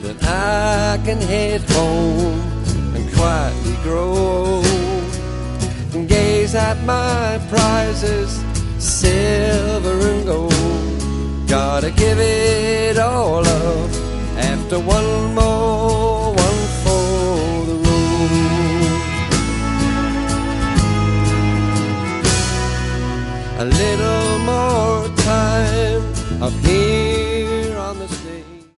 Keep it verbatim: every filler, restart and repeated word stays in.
then I can head home and quietly grow and gaze at my prizes, silver and gold. Gotta give it all up after one more one for the road. A little more time up here